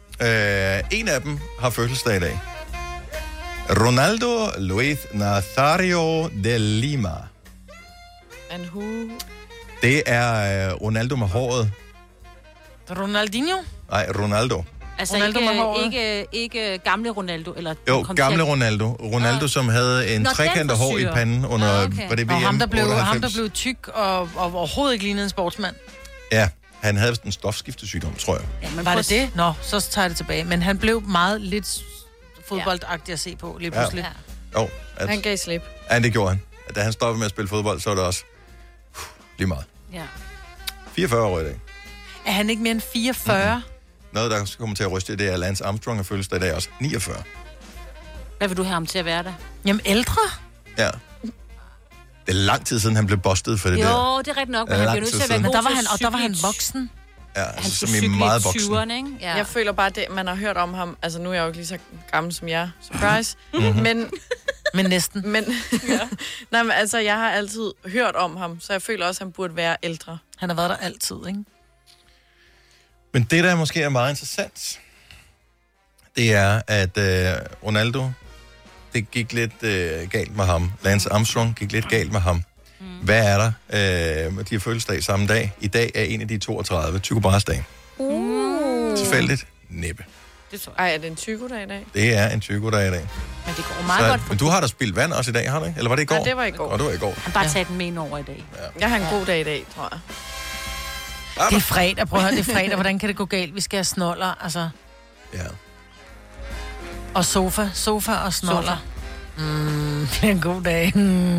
En af dem har fødselsdag i dag. Ronaldo Luis Nazario de Lima.
And who?
Det er Ronaldo med håret.
Ronaldinho?
Nej, Ronaldo.
Altså
Ronaldo
ikke gamle Ronaldo? Eller
Jo, gamle Ronaldo. Ronaldo, som havde en trekantet hår i panden under... Var det VM?
Og ham, der blev tyk og overhovedet ikke lignede en sportsmand.
Ja, han havde en stofskiftesygdom, tror jeg.
Ja, men var det det? Nå, så tager jeg det tilbage. Men han blev meget lidt fodboldagtig at se på lige pludselig.
Ja. Jo,
han gav slip.
Ja, det gjorde han. Da han stoppede med at spille fodbold, så var det også lige meget.
Ja.
44 år i dag.
Er han ikke mere end 44?
Mm-hmm. Noget, der kommer til at ryste, det er Lance Armstrong, og fødselsdag i dag også 49.
Hvad vil du have ham til at være der?
Jamen, ældre?
Ja. Det er lang tid siden, han blev bustet for det der.
Jo, det er rigtigt nok, men han blev nødt til at være god.
Der var han voksen.
Ja,
han
altså, som i meget voksen.
20'erne, ikke? Ja.
Jeg føler bare, det man har hørt om ham, altså nu er jeg jo ikke lige så gammel som jeg, surprise,
men næsten.
Men, nej, men altså, jeg har altid hørt om ham, så jeg føler også, at han burde være ældre.
Han har været der altid, ikke?
Men det, der måske er meget interessant, det er, at Ronaldo, det gik lidt galt med ham. Lance Armstrong gik lidt galt med ham. Hvad er der? De har fødselsdag samme dag. I dag er en af de 32. Tycho Brahes dag. Tilfældigt? Næppe.
Ej, er det en Tycho-dag i dag?
Det er en Tycho-dag i dag.
Men det går meget godt for...
Men du har da spildt vand også i dag, har du ikke? Eller var det i går?
Nej, det var i går.
Og det var i går.
Han bare taget den med ind over i dag.
Ja. Jeg har en god dag i dag, tror jeg.
Det er fredag, prøv at høre, det er fredag. Hvordan kan det gå galt? Vi skal have snoller, altså.
Ja.
Og sofa og snoller. Det er en god dag.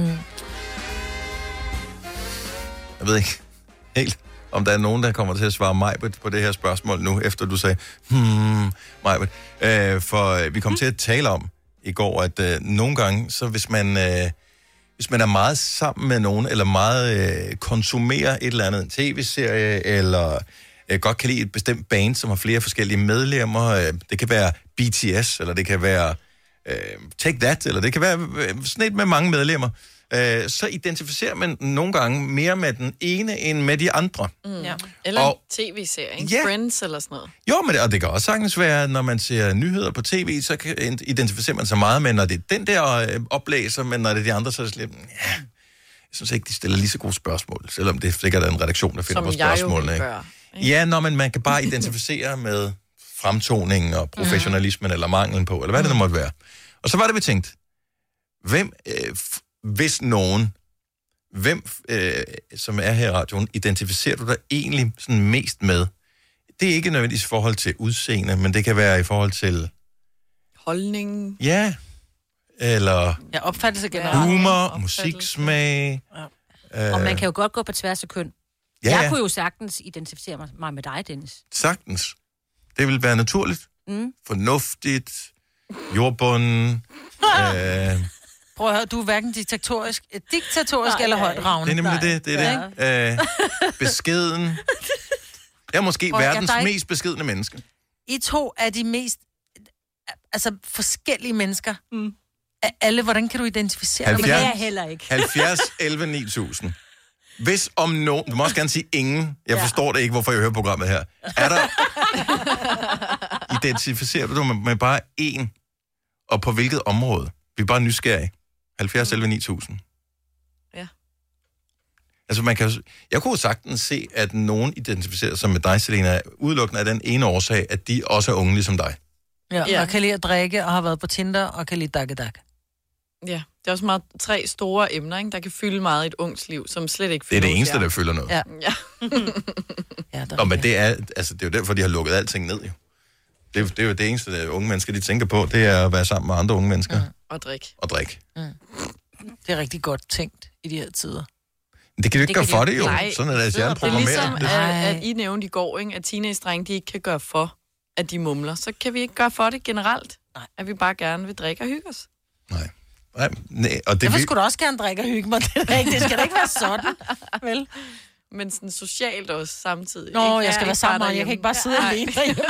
Jeg ved ikke helt, om der er nogen, der kommer til at svare Majbert på det her spørgsmål nu, efter du sagde, Majbert. For vi kom til at tale om i går, at nogle gange, så hvis man er meget sammen med nogen, eller meget konsumerer et eller andet, en tv-serie, eller godt kan lide et bestemt band, som har flere forskellige medlemmer, det kan være BTS, eller det kan være Take That, eller det kan være sådan et med mange medlemmer, så identificerer man nogle gange mere med den ene, end med de andre.
Ja. Eller en tv-serie, ikke?
Ja.
Friends eller sådan noget.
Jo, men det kan også sagtens være, når man ser nyheder på tv, så identificerer man sig meget med, når det er den der oplæser, men når det er de andre, så er det lidt, jeg synes ikke, de stiller lige så gode spørgsmål, selvom det sikkert er en redaktion, der finder på spørgsmålene. Ikke? Ja, når man kan bare identificere med fremtoningen og professionalismen eller manglen på, eller hvad det nu måtte være. Og så var det, vi tænkte, hvis nogen, som er her i radioen, identificerer du dig egentlig sådan mest med? Det er ikke nødvendigvis i forhold til udseende, men det kan være i forhold til...
holdning.
Ja, eller...
Ja, opfattelse generelt.
Humor, musiksmag.
Ja. Og man kan jo godt gå på tværs af køn.
Ja,
jeg kunne jo sagtens identificere mig med dig, Dennis.
Sagtens. Det vil være naturligt. Fornuftigt. Jordbunden.
Prøv at høre, du er hverken diktatorisk eller højtravne.
Det er nemlig det er det. Beskeden. Jeg er måske verdens mest beskedne menneske.
I to er de mest forskellige mennesker. Alle, hvordan kan du identificere
70,
dig?
Det er jeg heller ikke.
70, 11, 9000. Hvis om nogen... Du må også gerne sige ingen. Jeg forstår det ikke, hvorfor jeg hører programmet her. Er der... Identificerer du med bare én? Og på hvilket område? Vi er bare nysgerrige. 70, 11, 9000.
Ja.
Altså, jeg kunne sagtens se, at nogen identificerer sig med dig, Selena, udelukkende af den ene årsag, at de også er unge ligesom dig.
Ja, og kan lide at drikke, og har været på Tinder, og kan lide dak.
Ja, det er også meget 3 store emner, ikke, der kan fylde meget i et ungt liv, som slet ikke fylder.
Det er det eneste, der fylder noget.
Ja.
Og men det er jo derfor, de har lukket alting ned, jo. Det er jo det eneste, der unge mennesker, de tænker på, det er at være sammen med andre unge mennesker.
Og drik.
Det er rigtig godt tænkt i de her tider.
Det kan du ikke gøre for det, jo.
Nej,
sådan er deres hjerne programmeret.
Det er ligesom, at I nævnte i går, ikke, at teenage-drenge, de ikke kan gøre for, at de mumler. Så kan vi ikke gøre for det generelt. Nej. At vi bare gerne vil drikke og hygge os.
Nej, og det
Derfor skulle du også gerne drikke og hygge mig. Det skal da ikke være sådan, vel?
Men sådan socialt også samtidig.
Nå,
ikke?
jeg skal være sammen, og jeg kan ikke bare sidde alene derhjemme.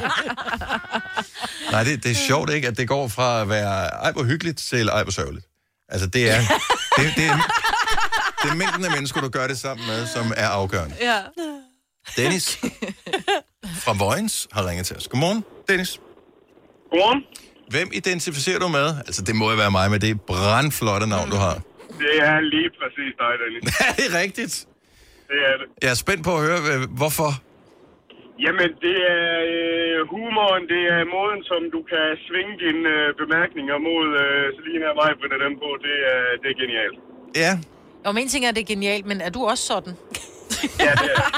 Nej, det er sjovt, ikke? At det går fra at være hvor hyggeligt til hvor sørgeligt. Altså, det er mængden af mennesker, du gør det sammen med, som er afgørende.
Ja.
Dennis fra Vojens har ringet til os. Godmorgen, Dennis.
Godmorgen.
Hvem identificerer du med? Altså, det må jo være mig, men det er brandflotte navn, du har.
Det er lige præcis dig, Dennis.
Ja, det er rigtigt.
Det er det.
Jeg er spændt på at høre, hvorfor.
Jamen, det er humoren, det er måden, som du kan svinge dine bemærkninger mod Selina og mig, Britta, dem på. Det er genialt.
Ja.
Og en ting er, det er genialt, men er du også sådan?
Ja, det er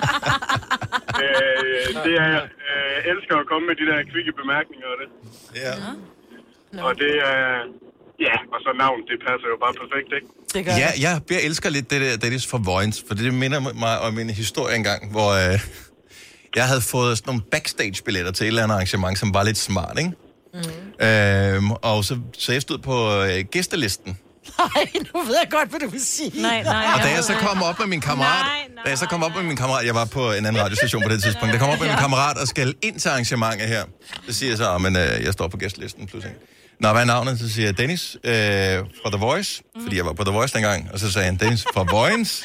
det er jeg. Jeg elsker at komme med de der kvikke bemærkninger og det.
Ja.
Og det er... Ja, og så navn, det passer jo bare perfekt, ikke?
Det gør
jeg elsker lidt det der Dennis fra Vojens, for det minder mig om en historie engang, hvor jeg havde fået sådan nogle backstage-billetter til et eller andet arrangement, som var lidt smart, ikke? Mm. Og så jeg stod på gæstelisten.
Nej, nu ved jeg godt, hvad du vil sige.
Nej.
Og da jeg så kom op med min kammerat, jeg var på en anden radiostation på det tidspunkt, der kom op med min kammerat og skal ind til arrangementet her. Så siger jeg så, men jeg står på gæstelisten pludselig. Nå, hvad er navnet? Så siger jeg Dennis fra The Voice, fordi jeg var på The Voice dengang. Og så sagde han Dennis fra Vojens.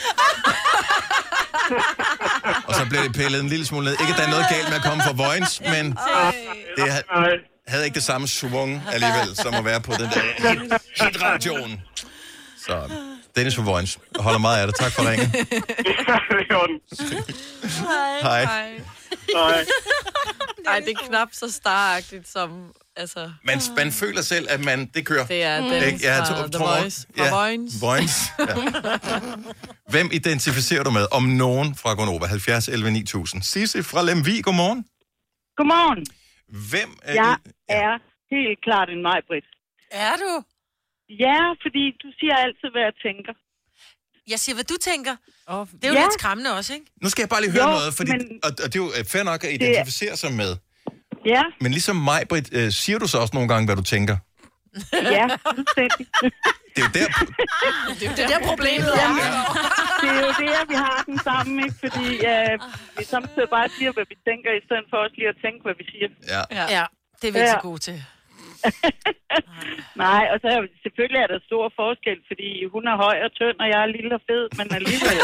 Og så blev det pillet en lille smule ned. Ikke, at der er noget galt med at komme fra Vojens, men det havde ikke det samme svung alligevel, som at være på den der hit-radioen. Så Dennis fra Vojens. Jeg holder meget af det. Tak for ringen. Hej.
Ej, det er knap så staragtigt som... Altså...
Man føler selv, at det kører.
Det er Dennis fra The Voice. Fra
Vojens. Ja. Hvem identificerer du med? Om nogen fra Gonova? 70 11 9000. Sisse fra Lemvig, godmorgen.
Godmorgen.
Hvem er
Jeg er helt klart en Maj-Brit.
Er du?
Ja, fordi du siger altid, hvad jeg tænker.
Jeg siger, hvad du tænker. Det er jo lidt skræmmende også, ikke?
Nu skal jeg bare lige høre noget, fordi, og det er jo fair nok at identificere sig med.
Ja.
Men ligesom mig, Britt, siger du så også nogle gange, hvad du tænker?
Ja, fuldstændig.
Det er jo
der problemet er.
Det er jo det, vi har den sammen, ikke? Fordi vi samtidig bare siger, hvad vi tænker, i stedet for også lige at tænke, hvad vi siger.
Ja, det er vi ikke så gode til.
Nej, og så selvfølgelig er der stor forskel, fordi hun er høj og tynd, og jeg er lille og fed, men alligevel...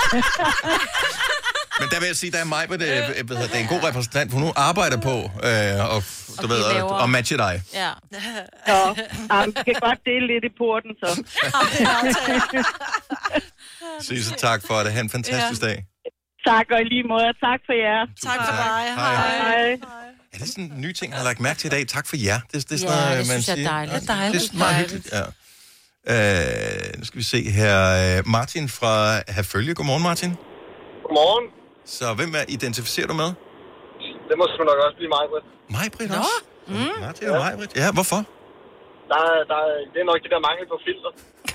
Men der vil jeg sige, der er mig, det er en god repræsentant, for hun arbejder på at matche dig.
Ja.
Vi kan godt dele lidt i porten, så.
Sisse, tak for det. Ha' en fantastisk dag.
Tak, og i lige måde. Tak for jer.
Tak for dig.
Hej.
Er det sådan en ny ting, jeg har lagt mærke til i dag? Tak for jer. Det er sådan
Ja,
noget,
det
man
synes jeg
siger.
er dejligt.
Det er dejligt.
Det er meget hyggeligt, ja. Nu skal vi se her. Martin fra Herfølge. Godmorgen, Martin.
Godmorgen.
Så hvem identificerer du med?
Det må sgu nok også blive mig, Britt.
Maj-Brit også? Martin og Maj-Brit. Ja, hvorfor?
Det er nok det der mangel på filter.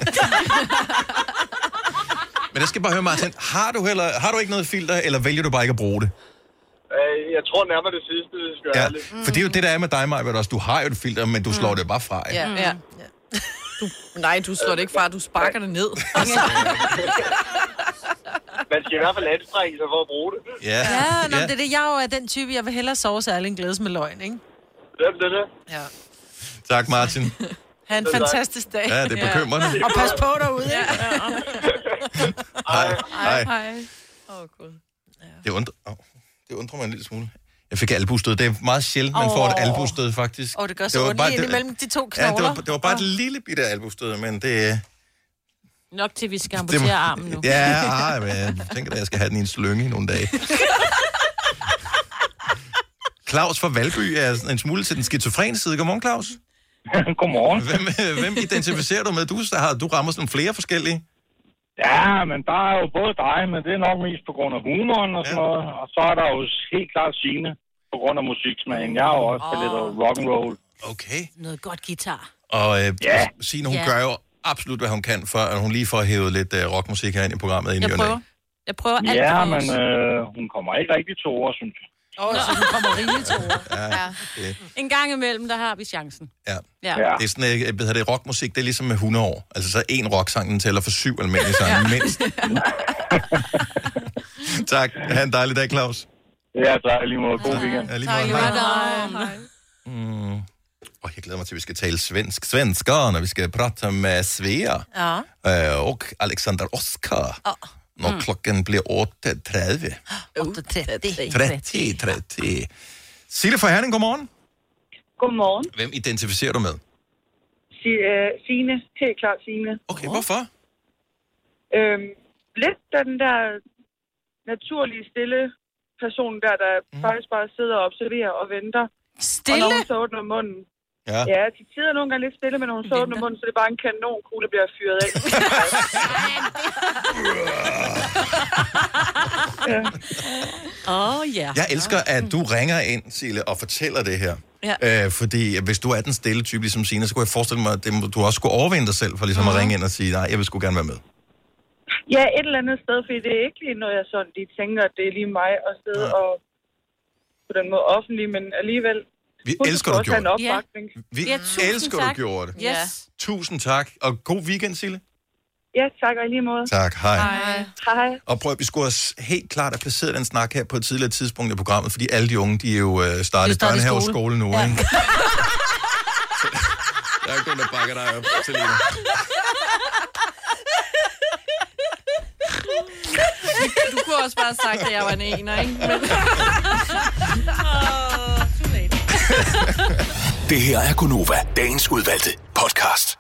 Men jeg skal bare høre, Martin. Har du ikke noget filter, eller vælger du bare ikke at bruge det?
Jeg tror nærmere det sidste, det skal være lidt.
For det er jo det, der er med dig, Maj-Brit, også. Du har jo et filter, men du slår det bare fra, ikke?
Ja. Du slår det ikke fra, du sparker det ned.
Man skal i hvert fald anstrenge sig for at bruge det.
Ja.
Det er det. Jeg er den type, jeg vil hellere sove særlig end glædes med løgn, ikke?
Det er det.
Ja.
Tak, Martin.
Ha' en fantastisk dag.
Ja, det er bekymrende.
Og pas på derude, ikke?
Hej.
Gud.
Det undrer mig en lille smule. Jeg fik albustød. Det er meget sjældent, man får et albustød, faktisk.
Det gør så ondt lige imellem de to knogler.
Ja, det var bare et lille bitte albustød, men det...
Nok til, vi skal amputere armen nu.
Ja, men jeg tænker, at jeg skal have den i en slynge i nogle dage. Claus fra Valby er en smule til den skizofrene side. Godmorgen, Claus.
Godmorgen.
Hvem identificerer du med? Du rammer sådan flere forskellige.
Ja, men der er jo både dig, men det er nok mest på grund af humoren og sådan noget. Og så er der jo helt klart Signe på grund af musiksmagen. Jeg er jo også lidt rock'n'roll.
Okay.
Noget godt guitar.
Og Signe, hun gør jo absolut, hvad hun kan, for at hun lige får hævet lidt rockmusik herind i programmet.
Jeg prøver alt.
Ja, men hun kommer ikke rigtig til ord, synes jeg.
Så hun kommer rigeligt til ord.
Ja.
En gang imellem, der har vi chancen.
Ja. Det er sådan, det rockmusik, det er ligesom med 100 år. Altså så en rocksang, den tæller for 7 almindelige sange, mindst. Tak. Ha' en dejlig dag, Claus.
Ja, tak. Lige måde. God weekend.
Ja, lige måde. Hej. Jeg glæder mig til, at vi skal tale svensker, når vi skal prate med Svea og Alexander Oskar. Når klokken bliver 8.30. 30. Sille fra Herning, godmorgen.
Godmorgen.
Hvem identificerer du med?
Signe. Helt klart Signe.
Okay, hvorfor?
Lidt den der naturlige, stille person der faktisk bare sidder og observerer og venter.
Stille?
Og når hun så åbner munden. Ja, de tider nogle gange lidt stille, men når hun så åbner munden, så det er bare en kanonkugle, der bliver fyret af.
Jeg elsker, at du ringer ind, Sille, og fortæller det her. Ja. Fordi hvis du er den stille type, ligesom Signe, så kunne jeg forestille mig, at du også skulle overvinde dig selv, for ligesom at ringe ind og sige, nej, jeg vil sgu gerne være med.
Ja, et eller andet sted, fordi det er ikke lige noget, jeg sådan lige tænker, at det er lige mig at sidde og på den måde offentlig, men alligevel...
Vi elsker, du gjorde det. Vi elsker, du gjorde det.
Yes.
Tusind tak, og god weekend, Sille.
Ja, tak, og i lige måde.
Tak, hej.
Hej.
Og prøv, vi skulle også helt klart have placeret den snak her på et tidligere tidspunkt i programmet, fordi alle de unge, de er jo startet børnehave og skole nu, ikke? Så, der er ikke nogen, der bakker dig op, Selina.
Du kunne også bare have sagt, at jeg var en ener, ikke? Men...
Det her er Gonova, dagens udvalgte podcast.